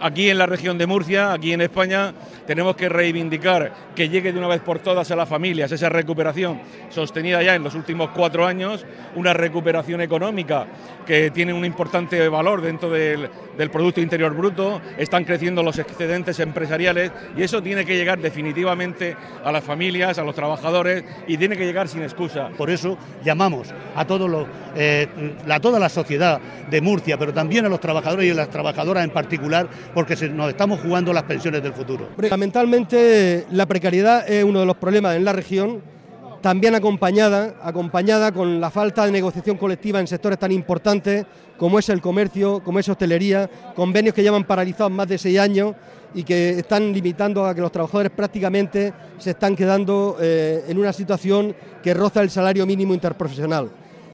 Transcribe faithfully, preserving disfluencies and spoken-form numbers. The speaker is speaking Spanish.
aquí en la región de Murcia, aquí en España, tenemos que reivindicar que llegue de una vez por todas a las familias esa recuperación sostenida ya en los últimos cuatro años, una recuperación económica que tiene un importante valor dentro del, del Producto Interior Bruto, están creciendo los excedentes empresariales y eso tiene que llegar definitivamente a las familias, a los trabajadores y tiene que llegar sin excusa. Por eso llamamos a, todos los, eh, a toda la sociedad de Murcia, pero también a los trabajadores y a las trabajadoras en particular, porque se, nos estamos jugando las pensiones del futuro. Fundamentalmente la precariedad es uno de los problemas en la región, también acompañada, acompañada con la falta de negociación colectiva en sectores tan importantes como es el comercio, como es hostelería, convenios que llevan paralizados más de seis años y que están limitando a que los trabajadores prácticamente se están quedando eh, en una situación que roza el salario mínimo interprofesional.